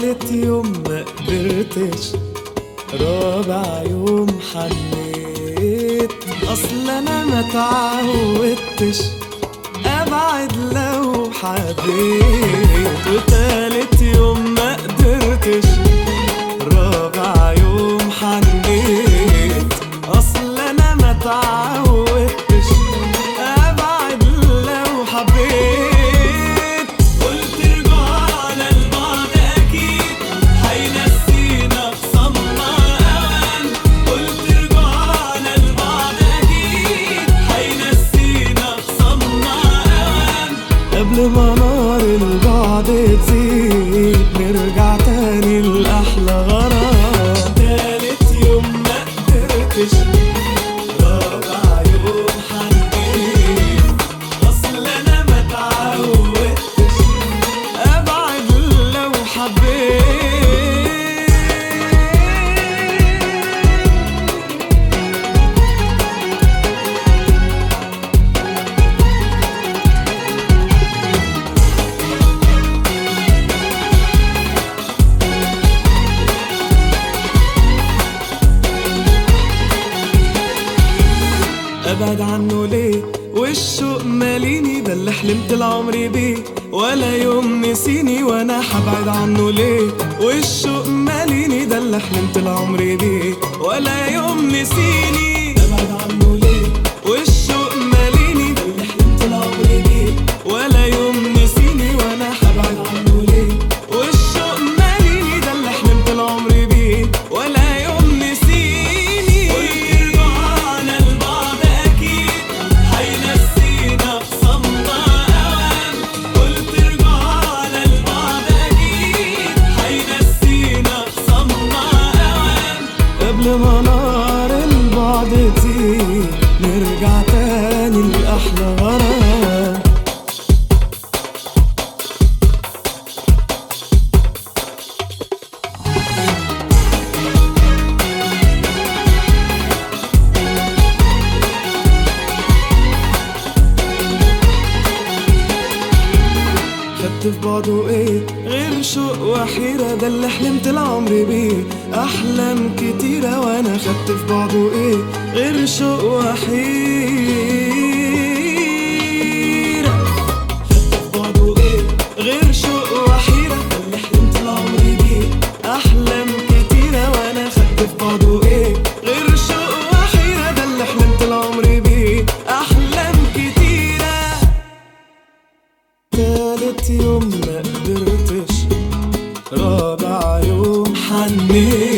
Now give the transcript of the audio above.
تالت يوم ما قدرتش، رابع يوم حنيت، اصل انا ما تعودتش ابعد لو حبيت. وتالت يوم ما قدرتش، رابع يوم حنيت، اصل انا ما تعودتش ابعد لو حبيت. قلت رجوعنا لبعض اكيد هينسينا خصمنا اوان، قلت رجوعنا لبعض اكيد هينسينا خصمنا اوان. قبل ما نار البعد تزيد نرجع تاني لأحلى غرام. تالت يوم ما قدرتش، رابع يوم حنيت، اصل انا ما تعودتش ابعد لو حبيت. ابعد عنه ليه والشوق ماليني، ده اللي حلمت العمر بيه ولا يوم نسيني. وانا حبعد عنه ليه والشوق ماليني، ده اللي حلمت العمر بيه ولا يوم نسيني. ابعد عنه ليه والشوق ماليني، ده اللي حلمت العمر بيه ولا يوم نسيني. وانا حبعد عنه ليه والشوق ماليني، ده اللي حلمت العمر بيه ولا يوم نسيني. قلت رجوعنا لبعض اكيد هينسينا خصمنا اوان، قلت رجوعنا لبعض اكيد هينسينا خصمنا اوان. قبل ما نار البعد تزيد نرجع تاني لأحلى غرام. خدت في بعضه ايه غير شوق وحيرة، ده اللي حلمت العمر بيه احلام كتيرة. وانا خدت في بعضه ايه غير شوق وحيرة، خدت في بعضه ايه غير شوق وحيرة، ده اللي حلمت العمر بيه احلام كتيرة. وانا خدت في بعضه ايه غير شوق وحيرة، ده اللي حلمت العمر بيه احلام كتيرة. تالت يوم ما قدرتش، رابع يوم حنيت،